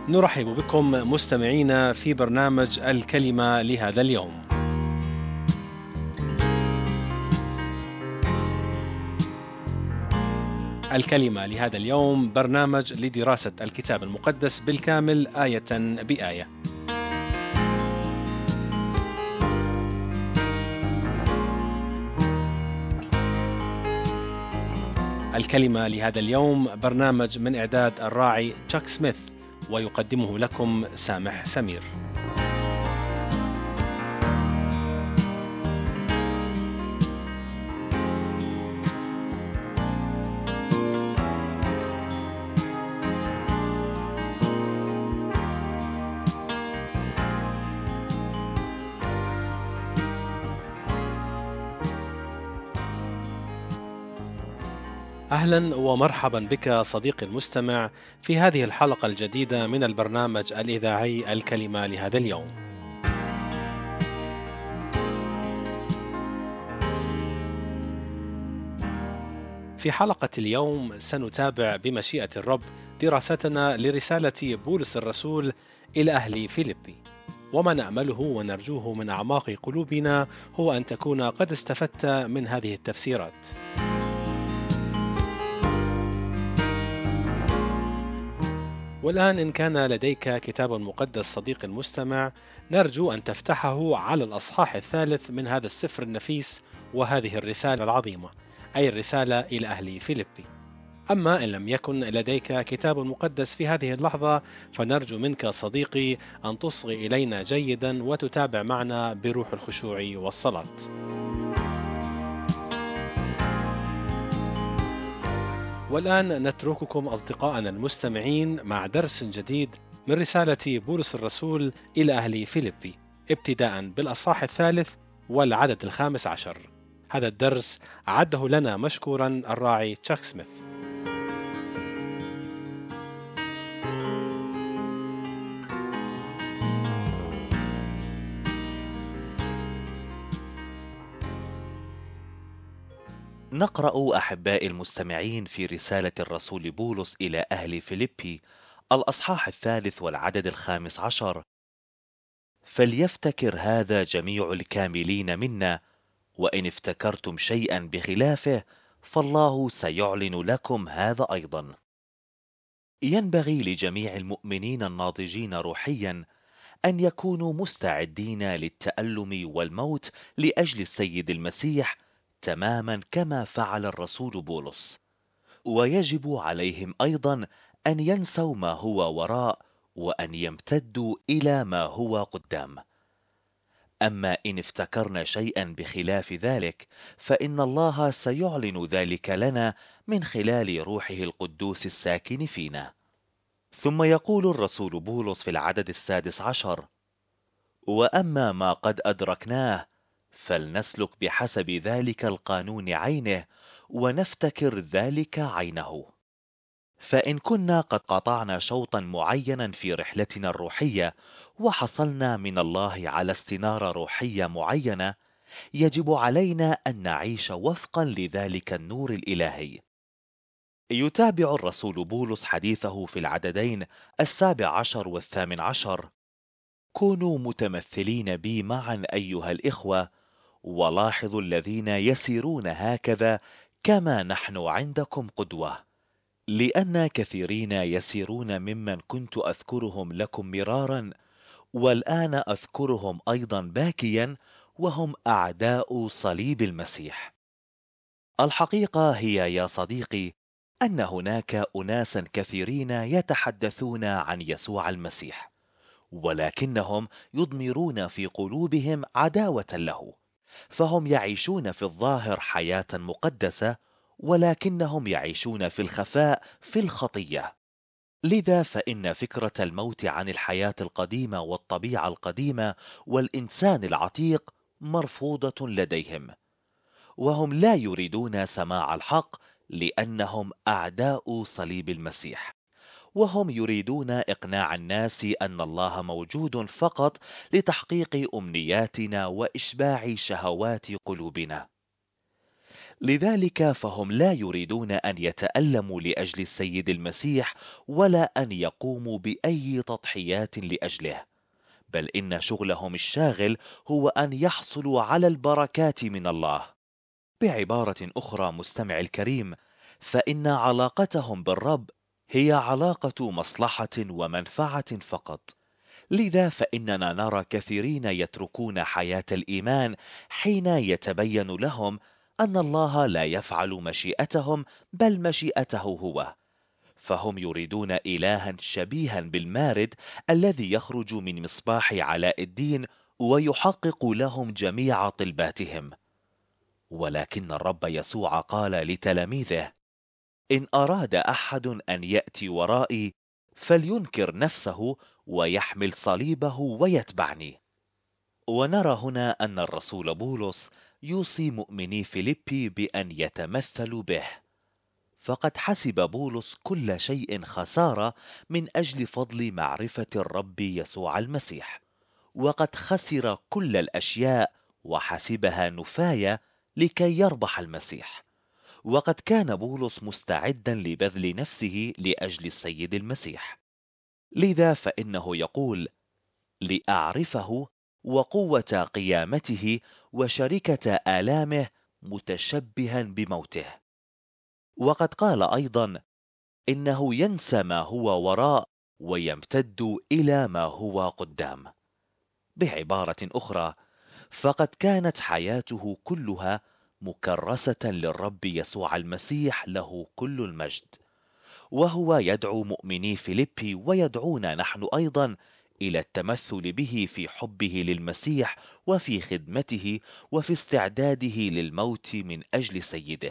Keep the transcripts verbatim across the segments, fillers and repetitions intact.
نرحب بكم مستمعينا في برنامج الكلمة لهذا اليوم. الكلمة لهذا اليوم برنامج لدراسة الكتاب المقدس بالكامل آية بآية. الكلمة لهذا اليوم برنامج من إعداد الراعي تشاك سميث، ويقدمه لكم سامح سمير. أهلا ومرحبا بك صديقي المستمع في هذه الحلقة الجديدة من البرنامج الإذاعي الكلمة لهذا اليوم. في حلقة اليوم سنتابع بمشيئة الرب دراستنا لرسالة بولس الرسول إلى أهل فيليبي، وما نأمله ونرجوه من أعماق قلوبنا هو أن تكون قد استفدت من هذه التفسيرات. والآن إن كان لديك كتاب مقدس صديقي المستمع، نرجو أن تفتحه على الأصحاح الثالث من هذا السفر النفيس وهذه الرسالة العظيمة، أي الرسالة إلى أهل فيليبي. أما إن لم يكن لديك كتاب مقدس في هذه اللحظة، فنرجو منك صديقي أن تصغي إلينا جيدا وتتابع معنا بروح الخشوع والصلاة. والآن نترككم أصدقائنا المستمعين مع درس جديد من رسالة بولس الرسول إلى أهل فيليبي، ابتداء بالأصحاح الثالث والعدد الخامس عشر. هذا الدرس عده لنا مشكورا الراعي تشاك سميث. نقرأ أحباء المستمعين في رسالة الرسول بولس إلى أهل فيليبي الأصحاح الثالث والعدد الخامس عشر: فليفتكر هذا جميع الكاملين منا، وإن افتكرتم شيئا بخلافه فالله سيعلن لكم هذا أيضا. ينبغي لجميع المؤمنين الناضجين روحيا أن يكونوا مستعدين للتألم والموت لأجل السيد المسيح، تماما كما فعل الرسول بولس. ويجب عليهم أيضا أن ينسوا ما هو وراء وأن يمتدوا إلى ما هو قدام. أما إن افتكرنا شيئا بخلاف ذلك فإن الله سيعلن ذلك لنا من خلال روحه القدوس الساكن فينا. ثم يقول الرسول بولس في العدد السادس عشر: وأما ما قد أدركناه فلنسلك بحسب ذلك القانون عينه ونفتكر ذلك عينه. فإن كنا قد قطعنا شوطا معينا في رحلتنا الروحية وحصلنا من الله على استنارة روحية معينة، يجب علينا أن نعيش وفقا لذلك النور الإلهي. يتابع الرسول بولس حديثه في العددين السابع عشر والثامن عشر: كونوا متمثلين بي معا أيها الإخوة، ولاحظوا الذين يسيرون هكذا كما نحن عندكم قدوة. لأن كثيرين يسيرون ممن كنت أذكرهم لكم مرارا، والآن أذكرهم أيضا باكيا، وهم أعداء صليب المسيح. الحقيقة هي يا صديقي أن هناك أناسا كثيرين يتحدثون عن يسوع المسيح، ولكنهم يضمرون في قلوبهم عداوة له، فهم يعيشون في الظاهر حياة مقدسة، ولكنهم يعيشون في الخفاء في الخطية. لذا فإن فكرة الموت عن الحياة القديمة والطبيعة القديمة والإنسان العتيق مرفوضة لديهم، وهم لا يريدون سماع الحق لأنهم أعداء صليب المسيح، وهم يريدون إقناع الناس أن الله موجود فقط لتحقيق أمنياتنا وإشباع شهوات قلوبنا. لذلك فهم لا يريدون أن يتألموا لأجل السيد المسيح ولا أن يقوموا بأي تضحيات لأجله، بل إن شغلهم الشاغل هو أن يحصلوا على البركات من الله. بعبارة أخرى مستمع الكريم، فإن علاقتهم بالرب هي علاقة مصلحة ومنفعة فقط. لذا فإننا نرى كثيرين يتركون حياة الإيمان حين يتبين لهم أن الله لا يفعل مشيئتهم بل مشيئته هو، فهم يريدون إلها شبيها بالمارد الذي يخرج من مصباح علاء الدين ويحقق لهم جميع طلباتهم. ولكن الرب يسوع قال لتلاميذه: إن أراد أحد أن يأتي ورائي فلينكر نفسه ويحمل صليبه ويتبعني. ونرى هنا أن الرسول بولس يوصي مؤمني فيليبي بأن يتمثلوا به، فقد حسب بولس كل شيء خسارة من أجل فضل معرفة الرب يسوع المسيح، وقد خسر كل الأشياء وحسبها نفاية لكي يربح المسيح. وقد كان بولس مستعدا لبذل نفسه لأجل السيد المسيح، لذا فإنه يقول: لأعرفه وقوة قيامته وشركة آلامه متشبها بموته. وقد قال أيضا: إنه ينسى ما هو وراء ويمتد إلى ما هو قدام. بعبارة أخرى، فقد كانت حياته كلها مكرسة للرب يسوع المسيح له كل المجد، وهو يدعو مؤمني فيليبي ويدعونا نحن أيضا إلى التمثل به في حبه للمسيح وفي خدمته وفي استعداده للموت من أجل سيده.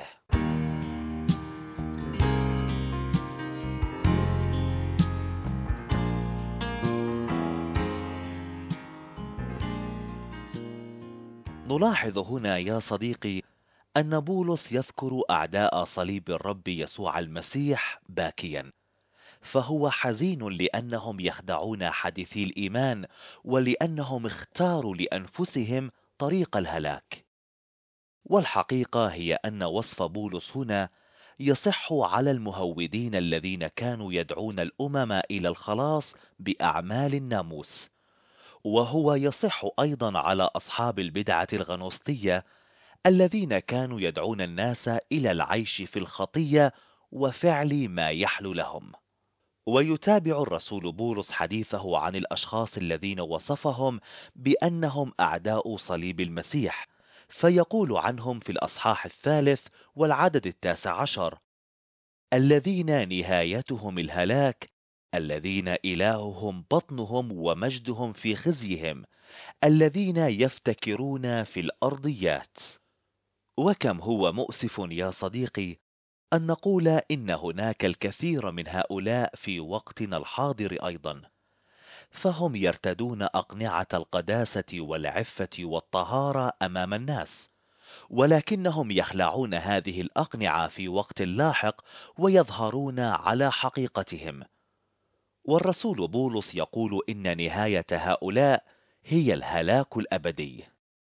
نلاحظ هنا يا صديقي أن بولس يذكر أعداء صليب الرب يسوع المسيح باكيا، فهو حزين لأنهم يخدعون حديثي الإيمان ولأنهم اختاروا لأنفسهم طريق الهلاك. والحقيقة هي أن وصف بولس هنا يصح على المهودين الذين كانوا يدعون الأمم إلى الخلاص بأعمال الناموس، وهو يصح أيضا على أصحاب البدعة الغنوصية الذين كانوا يدعون الناس إلى العيش في الخطية وفعل ما يحلو لهم. ويتابع الرسول بولس حديثه عن الأشخاص الذين وصفهم بأنهم أعداء صليب المسيح، فيقول عنهم في الأصحاح الثالث والعدد التاسع عشر: الذين نهايتهم الهلاك، الذين إلههم بطنهم ومجدهم في خزيهم، الذين يفتكرون في الأرضيات. وكم هو مؤسف يا صديقي أن نقول إن هناك الكثير من هؤلاء في وقتنا الحاضر أيضا، فهم يرتدون أقنعة القداسة والعفة والطهارة أمام الناس، ولكنهم يخلعون هذه الأقنعة في وقت لاحق ويظهرون على حقيقتهم. والرسول بولس يقول إن نهاية هؤلاء هي الهلاك الأبدي.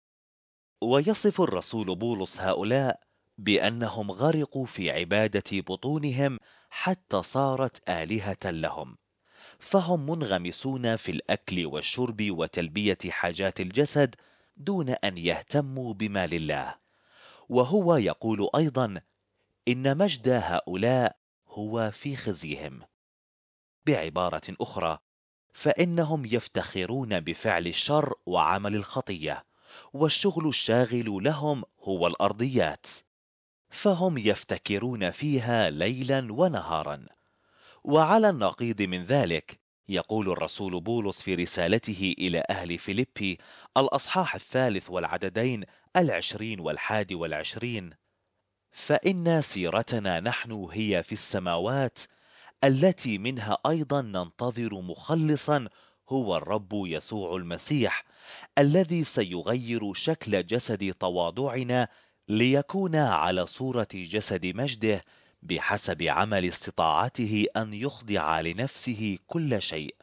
ويصف الرسول بولس هؤلاء بأنهم غرقوا في عبادة بطونهم حتى صارت آلهة لهم، فهم منغمسون في الأكل والشرب وتلبية حاجات الجسد دون أن يهتموا بما لله. وهو يقول أيضا إن مجد هؤلاء هو في خزيهم. بعبارة أخرى، فإنهم يفتخرون بفعل الشر وعمل الخطية، والشغل الشاغل لهم هو الأرضيات، فهم يفتكرون فيها ليلا ونهارا. وعلى النقيض من ذلك يقول الرسول بولس في رسالته إلى أهل فيليبي الأصحاح الثالث والعددين العشرين والحادي والعشرين: فإن سيرتنا نحن هي في السماوات، التي منها أيضا ننتظر مخلصا هو الرب يسوع المسيح، الذي سيغير شكل جسد تواضعنا ليكون على صورة جسد مجده بحسب عمل استطاعته أن يخضع لنفسه كل شيء.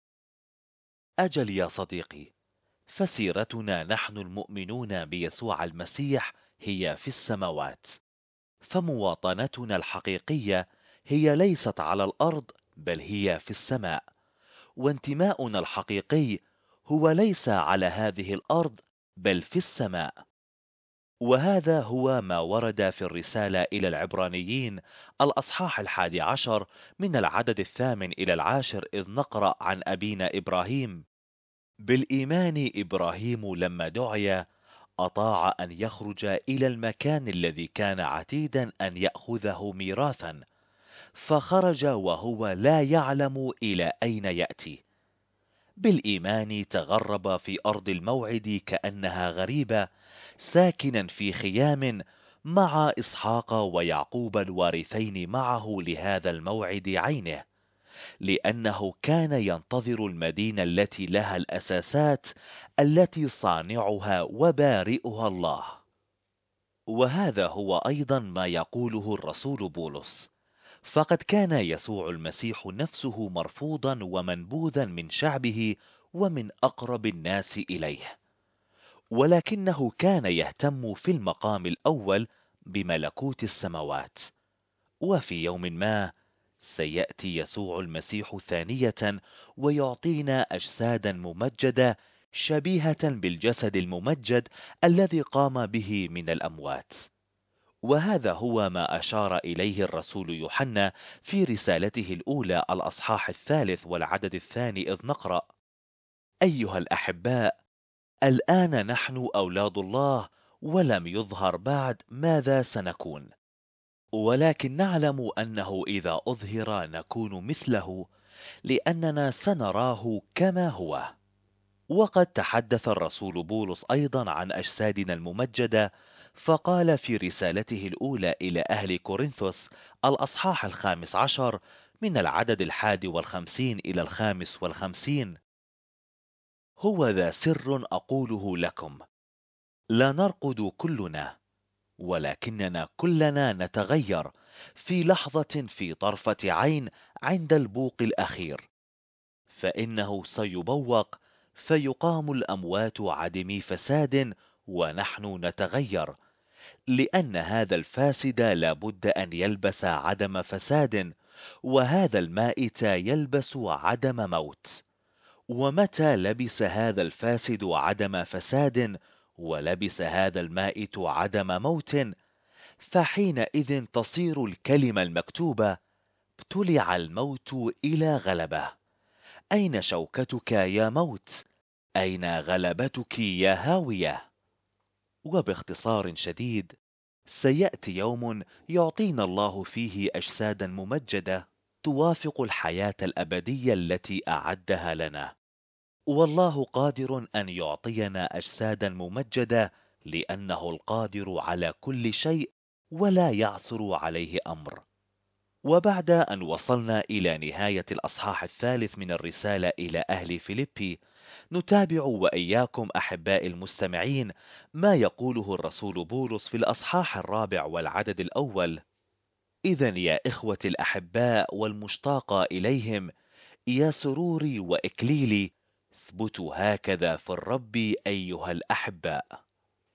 أجل يا صديقي، فسيرتنا نحن المؤمنون بيسوع المسيح هي في السماوات، فمواطنتنا الحقيقية هي ليست على الأرض بل هي في السماء، وانتماؤنا الحقيقي هو ليس على هذه الأرض بل في السماء. وهذا هو ما ورد في الرسالة إلى العبرانيين الأصحاح الحادي عشر من العدد الثامن إلى العاشر، إذ نقرأ عن أبينا إبراهيم: بالإيمان إبراهيم لما دعي أطاع أن يخرج إلى المكان الذي كان عتيدا أن يأخذه ميراثا، فخرج وهو لا يعلم إلى أين يأتي. بالإيمان تغرب في أرض الموعد كأنها غريبة، ساكنا في خيام مع إسحاق ويعقوب الوارثين معه لهذا الموعد عينه، لأنه كان ينتظر المدينة التي لها الأساسات، التي صانعها وبارئها الله. وهذا هو أيضا ما يقوله الرسول بولس: فقد كان يسوع المسيح نفسه مرفوضا ومنبوذا من شعبه ومن أقرب الناس إليه، ولكنه كان يهتم في المقام الأول بملكوت السماوات. وفي يوم ما سيأتي يسوع المسيح ثانية ويعطينا أجسادا ممجدة شبيهة بالجسد الممجد الذي قام به من الأموات. وهذا هو ما أشار إليه الرسول يوحنا في رسالته الأولى الأصحاح الثالث والعدد الثاني، إذ نقرأ: أيها الأحباء، الآن نحن أولاد الله، ولم يظهر بعد ماذا سنكون، ولكن نعلم أنه إذا أظهر نكون مثله، لأننا سنراه كما هو. وقد تحدث الرسول بولس أيضا عن أجسادنا الممجدة، فقال في رسالته الأولى إلى أهل كورنثوس الأصحاح الخامس عشر من العدد الحادي والخمسين إلى الخامس والخمسين: هو ذا سر أقوله لكم، لا نرقد كلنا، ولكننا كلنا نتغير في لحظة في طرفة عين عند البوق الأخير، فإنه سيبوق فيقام الأموات عدمي فساد، ونحن نتغير، لأن هذا الفاسد لابد أن يلبس عدم فساد، وهذا المائت يلبس عدم موت. ومتى لبس هذا الفاسد عدم فساد ولبس هذا المائت عدم موت، فحينئذ تصير الكلمة المكتوبة: ابتلع الموت إلى غلبة. أين شوكتك يا موت؟ أين غلبتك يا هاوية؟ وباختصار شديد، سيأتي يوم يعطينا الله فيه أجسادا ممجدة توافق الحياة الأبدية التي أعدها لنا. والله قادر أن يعطينا أجسادا ممجدة، لأنه القادر على كل شيء ولا يعثر عليه أمر. وبعد أن وصلنا إلى نهاية الأصحاح الثالث من الرسالة إلى أهل فيليبي، نتابع وإياكم أحباء المستمعين ما يقوله الرسول بولس في الأصحاح الرابع والعدد الأول: إذن يا إخوة الأحباء والمشتاق إليهم، يا سروري وإكليلي، اثبتوا هكذا في الرب أيها الأحباء.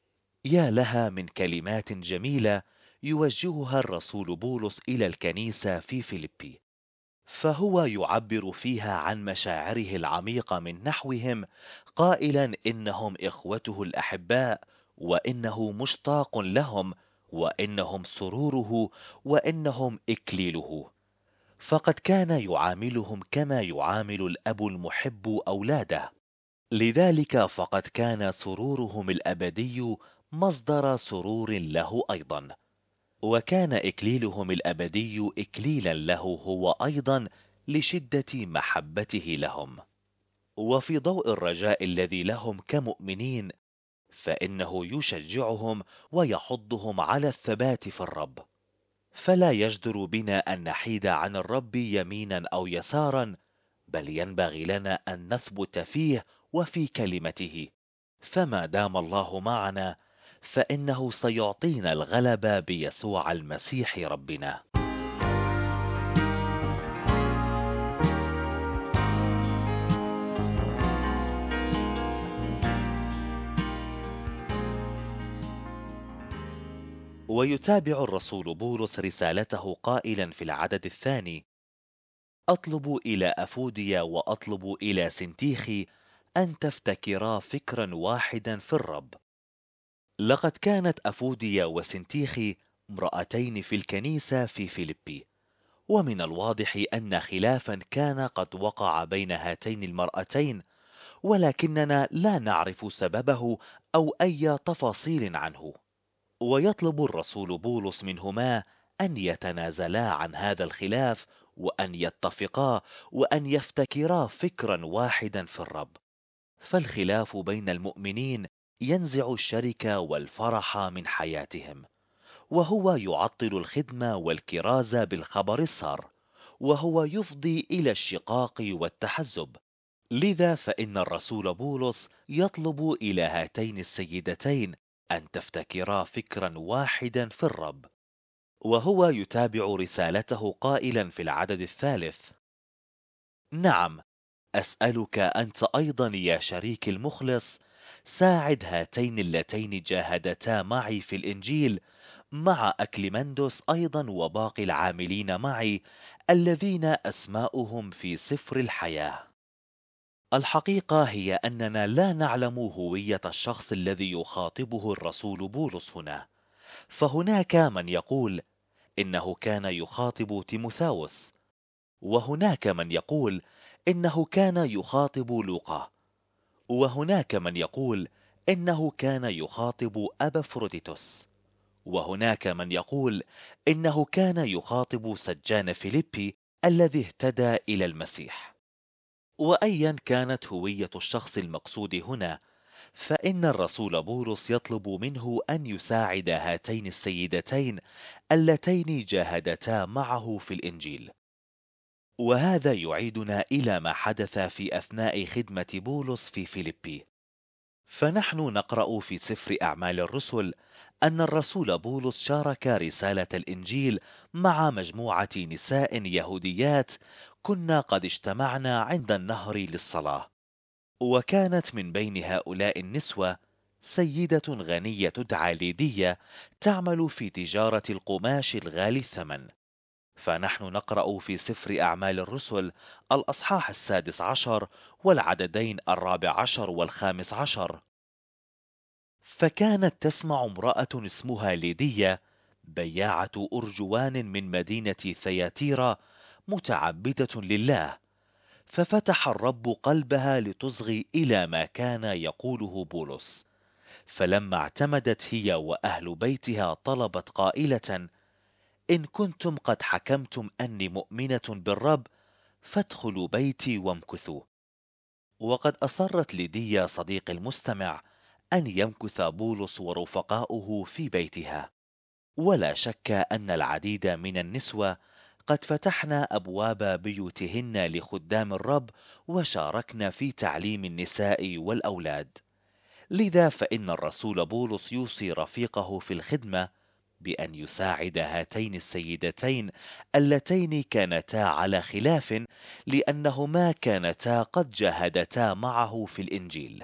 يا لها من كلمات جميلة يوجهها الرسول بولس إلى الكنيسة في فيليبي، فهو يعبر فيها عن مشاعره العميقة من نحوهم، قائلا إنهم إخوته الأحباء، وإنه مشتاق لهم، وإنهم سروره، وإنهم إكليله. فقد كان يعاملهم كما يعامل الأب المحب أولاده، لذلك فقد كان سرورهم الأبدي مصدر سرور له أيضا، وكان إكليلهم الأبدي إكليلا له هو أيضا لشدة محبته لهم. وفي ضوء الرجاء الذي لهم كمؤمنين، فإنه يشجعهم ويحضهم على الثبات في الرب، فلا يجدر بنا أن نحيد عن الرب يمينا أو يسارا، بل ينبغي لنا أن نثبت فيه وفي كلمته، فما دام الله معنا فإنه سيعطينا الغلبة بيسوع المسيح ربنا. ويتابع الرسول بولس رسالته قائلا في العدد الثاني: أطلب إلى أفوديا وأطلب إلى سنتيخي أن تفتكرا فكرا واحدا في الرب. لقد كانت أفوديا وسنتيخي امرأتين في الكنيسة في فيلبي، ومن الواضح أن خلافا كان قد وقع بين هاتين المرأتين، ولكننا لا نعرف سببه أو أي تفاصيل عنه. ويطلب الرسول بولس منهما أن يتنازلا عن هذا الخلاف، وأن يتفقا، وأن يفتكرا فكرا واحدا في الرب. فالخلاف بين المؤمنين ينزع الشركة والفرح من حياتهم، وهو يعطل الخدمة والكرازة بالخبر السار، وهو يفضي إلى الشقاق والتحزب. لذا فإن الرسول بولس يطلب إلى هاتين السيدتين أن تفتكرا فكرا واحدا في الرب. وهو يتابع رسالته قائلا في العدد الثالث: نعم، أسألك أنت أيضا يا شريك المخلص، ساعد هاتين اللتين جاهدتا معي في الإنجيل، مع أكليمندس أيضا وباقي العاملين معي، الذين أسماؤهم في سفر الحياة. الحقيقة هي أننا لا نعلم هوية الشخص الذي يخاطبه الرسول بولس هنا، فهناك من يقول إنه كان يخاطب تيموثاوس، وهناك من يقول إنه كان يخاطب لوقا، وهناك من يقول إنه كان يخاطب أبافروديتوس، وهناك من يقول إنه كان يخاطب سجان فيليبي الذي اهتدى إلى المسيح. وأيا كانت هوية الشخص المقصود هنا، فإن الرسول بولس يطلب منه أن يساعد هاتين السيدتين اللتين جاهدتا معه في الإنجيل. وهذا يعيدنا إلى ما حدث في أثناء خدمة بولس في فيليبي. فنحن نقرأ في سفر أعمال الرسل أن الرسول بولس شارك رسالة الإنجيل مع مجموعة نساء يهوديات كنا قد اجتمعنا عند النهر للصلاة. وكانت من بين هؤلاء النسوة سيدة غنية تدعى ليدية، تعمل في تجارة القماش الغالي الثمن. فنحن نقرأ في سفر أعمال الرسل الأصحاح السادس عشر والعددين الرابع عشر والخامس عشر: فكانت تسمع امرأة اسمها ليدية بياعة أرجوان من مدينة ثياتيرا متعبدة لله، ففتح الرب قلبها لتصغي إلى ما كان يقوله بولس. فلما اعتمدت هي وأهل بيتها طلبت قائلة: إن كنتم قد حكمتم أني مؤمنة بالرب فادخلوا بيتي وامكثوا. وقد أصرت ليديا صديق المستمع أن يمكث بولس ورفقاؤه في بيتها. ولا شك أن العديد من النسوة قد فتحن أبواب بيوتهن لخدام الرب، وشاركن في تعليم النساء والأولاد. لذا فإن الرسول بولس يوصي رفيقه في الخدمة بأن يساعد هاتين السيدتين اللتين كانتا على خلاف، لأنهما كانتا قد جاهدتا معه في الإنجيل.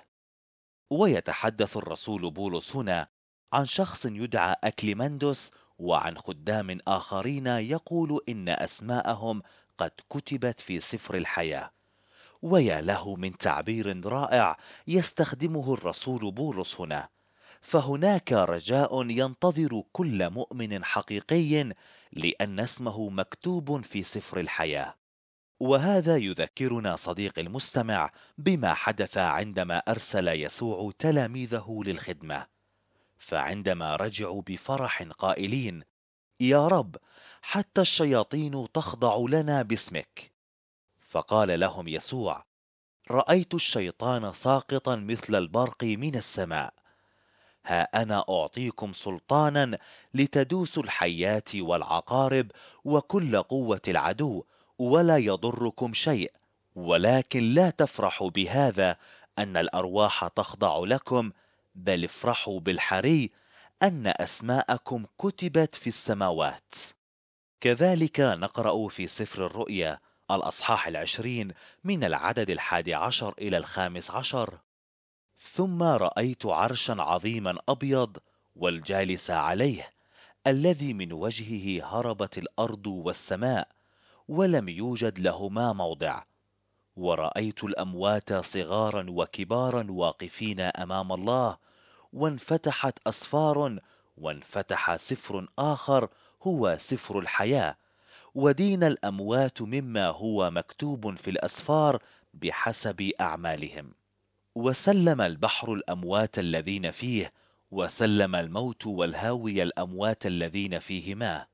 ويتحدث الرسول بولس هنا عن شخص يدعى أكليمندس، وعن خدام آخرين يقول إن أسماءهم قد كتبت في سفر الحياة. ويا له من تعبير رائع يستخدمه الرسول بولس هنا، فهناك رجاء ينتظر كل مؤمن حقيقي لأن اسمه مكتوب في سفر الحياة. وهذا يذكرنا صديق المستمع بما حدث عندما أرسل يسوع تلاميذه للخدمة، فعندما رجعوا بفرح قائلين: يا رب، حتى الشياطين تخضع لنا باسمك، فقال لهم يسوع: رأيت الشيطان ساقطا مثل البرق من السماء. ها أنا أعطيكم سلطانا لتدوسوا الحيات والعقارب وكل قوة العدو، ولا يضركم شيء. ولكن لا تفرحوا بهذا أن الأرواح تخضع لكم، بل افرحوا بالحري أن أسماءكم كتبت في السماوات. كذلك نقرأ في سفر الرؤيا الأصحاح العشرين من العدد الحادي عشر إلى الخامس عشر: ثم رأيت عرشا عظيما أبيض والجالس عليه، الذي من وجهه هربت الأرض والسماء ولم يوجد لهما موضع. ورأيت الأموات صغارا وكبارا واقفين أمام الله، وانفتحت أسفار، وانفتح سفر آخر هو سفر الحياة، ودين الأموات مما هو مكتوب في الأسفار بحسب أعمالهم. وسلم البحر الأموات الذين فيه، وسلم الموت والهاوي الأموات الذين فيهما،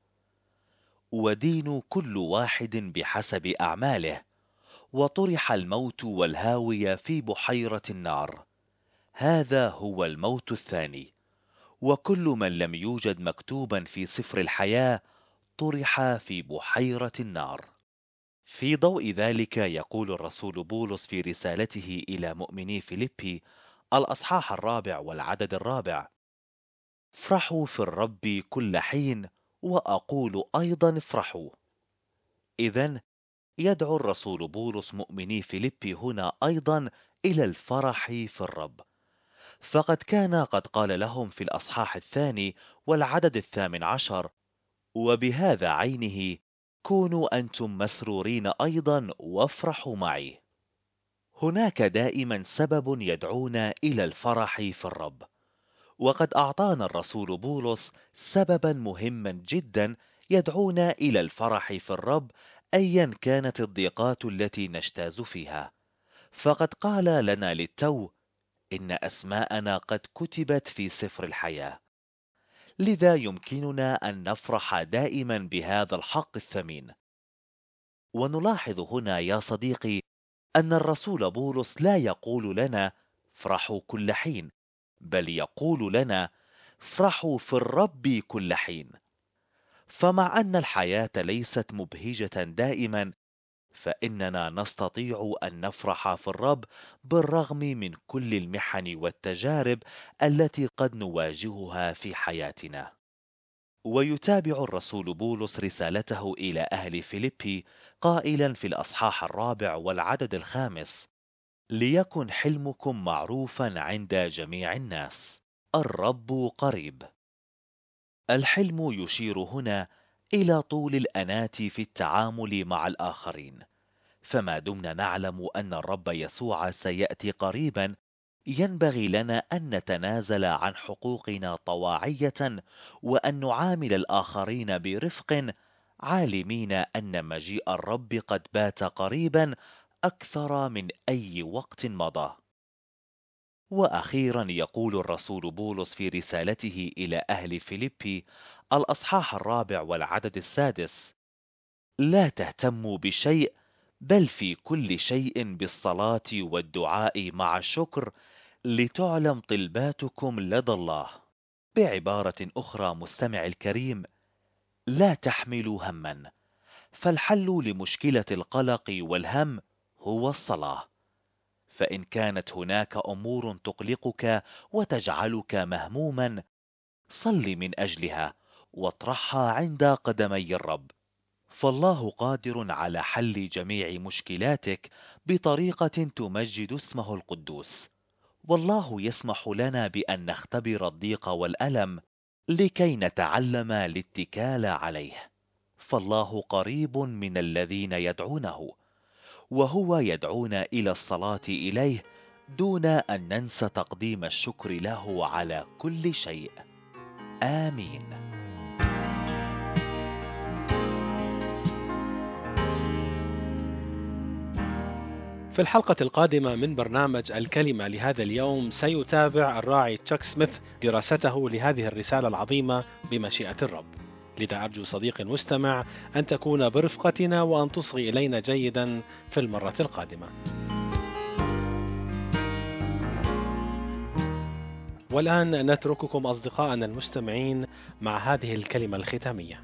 ودين كل واحد بحسب أعماله. وطرح الموت والهاوية في بحيرة النار. هذا هو الموت الثاني. وكل من لم يوجد مكتوبا في سفر الحياة طرح في بحيرة النار. في ضوء ذلك يقول الرسول بولس في رسالته إلى مؤمني فيليبي الأصحاح الرابع والعدد الرابع: افرحوا في الرب كل حين، وأقول أيضا افرحوا. إذن يدعو الرسول بولس مؤمني فيليبي هنا أيضا إلى الفرح في الرب، فقد كان قد قال لهم في الأصحاح الثاني والعدد الثامن عشر: وبهذا عينه كونوا أنتم مسرورين أيضا وافرحوا معي. هناك دائما سبب يدعونا إلى الفرح في الرب، وقد أعطانا الرسول بولس سببا مهما جدا يدعونا إلى الفرح في الرب أيا كانت الضيقات التي نجتاز فيها. فقد قال لنا للتو: إن أسماءنا قد كتبت في سفر الحياة. لذا يمكننا أن نفرح دائما بهذا الحق الثمين. ونلاحظ هنا يا صديقي أن الرسول بولس لا يقول لنا افرحوا كل حين، بل يقول لنا افرحوا في الرب كل حين. فمع أن الحياة ليست مبهجة دائما، فإننا نستطيع أن نفرح في الرب بالرغم من كل المحن والتجارب التي قد نواجهها في حياتنا. ويتابع الرسول بولس رسالته إلى أهل فيليبي قائلا في الأصحاح الرابع والعدد الخامس: ليكن حلمكم معروفا عند جميع الناس، الرب قريب. الحلم يشير هنا إلى طول الأناة في التعامل مع الآخرين. فما دمنا نعلم أن الرب يسوع سيأتي قريبا، ينبغي لنا أن نتنازل عن حقوقنا طواعية، وأن نعامل الآخرين برفق، عالمين أن مجيء الرب قد بات قريبا أكثر من أي وقت مضى. وأخيرا يقول الرسول بولس في رسالته إلى أهل فيليبي الأصحاح الرابع والعدد السادس: لا تهتموا بشيء، بل في كل شيء بالصلاة والدعاء مع الشكر لتعلم طلباتكم لدى الله. بعبارة أخرى مستمع الكريم، لا تحملوا هما، فالحل لمشكلة القلق والهم هو الصلاة. فإن كانت هناك أمور تقلقك وتجعلك مهموما، صل من أجلها واطرحها عند قدمي الرب، فالله قادر على حل جميع مشكلاتك بطريقة تمجد اسمه القدوس. والله يسمح لنا بأن نختبر الضيق والألم لكي نتعلم الاتكال عليه، فالله قريب من الذين يدعونه، وهو يدعونا إلى الصلاة إليه دون أن ننسى تقديم الشكر له على كل شيء. آمين. في الحلقة القادمة من برنامج الكلمة لهذا اليوم سيتابع الراعي تشاك سميث دراسته لهذه الرسالة العظيمة بمشيئة الرب. لذا أرجو صديقي المستمع أن تكون برفقتنا وأن تصغي إلينا جيدا في المرة القادمة. والآن نترككم أصدقائنا المستمعين مع هذه الكلمة الختامية.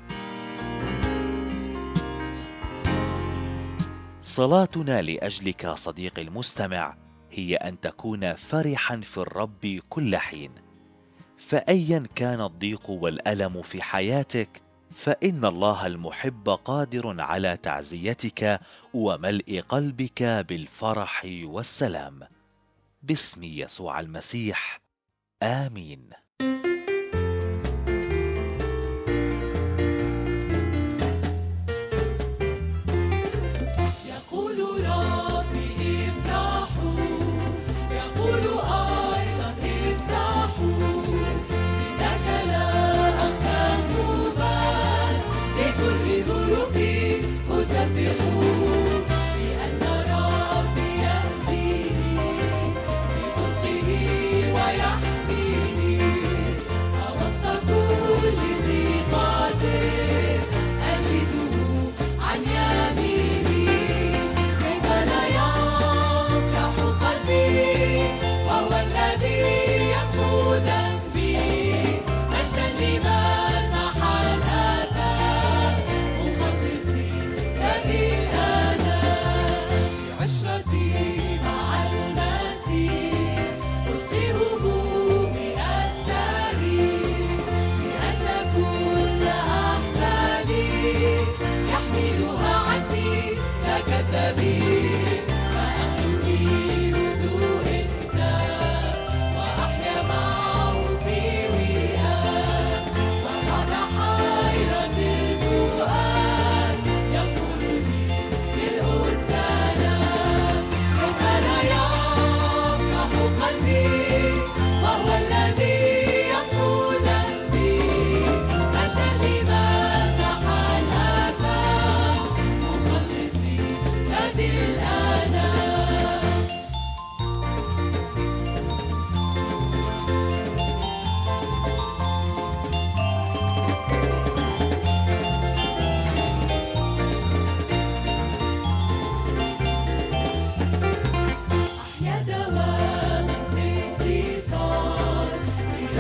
صلاتنا لأجلك صديقي المستمع هي أن تكون فرحا في الرب كل حين، فأيا كان الضيق والألم في حياتك، فإن الله المحب قادر على تعزيتك وملء قلبك بالفرح والسلام. باسم يسوع المسيح، آمين.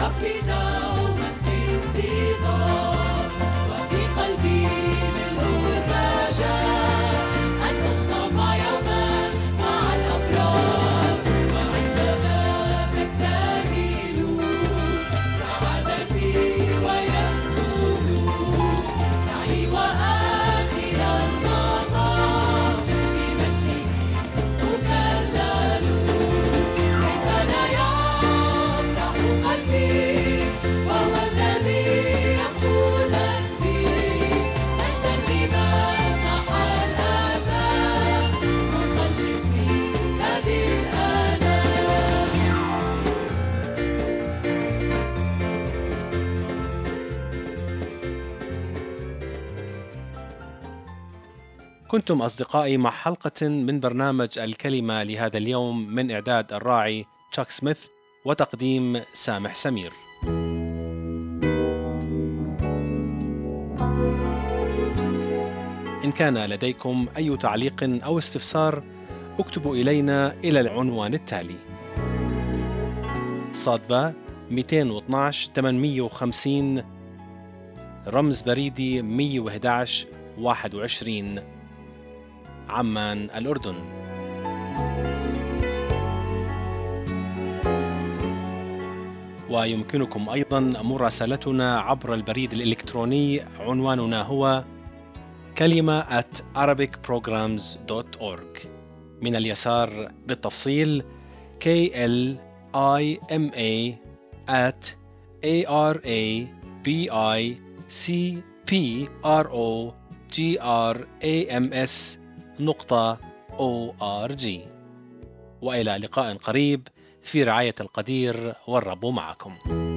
ربي دوما في انتظار، وفي قلبي ملء الرجاء أن أصطفى يوما مع الأبرار، وعند بابك تكتمل سعادتي ويكمل سعي، وآخر المطاف في مجده أكلل. كيف لا يفرح قلبي وهو الذي يمحو ذنبي، مجدا لمن محى الآثام، مخلصي هذه الآلام. كنتم أصدقائي مع حلقة من برنامج الكلمة لهذا اليوم، من إعداد الراعي تشاك سميث وتقديم سامح سمير. إن كان لديكم أي تعليق أو استفسار اكتبوا إلينا إلى العنوان التالي: صادبة مئتين واثناشر ثمانمئة وخمسين، رمز بريدي مئة وأحد عشر واحد وعشرين، عمان الأردن. ويمكنكم أيضا مراسلتنا عبر البريد الإلكتروني، عنواننا هو كلمة at arabic programs dot org. من اليسار بالتفصيل K L I M A at A R A B I C P R O G R A M S نقطة O R G. وإلى لقاء قريب في رعاية القدير، والرب معكم.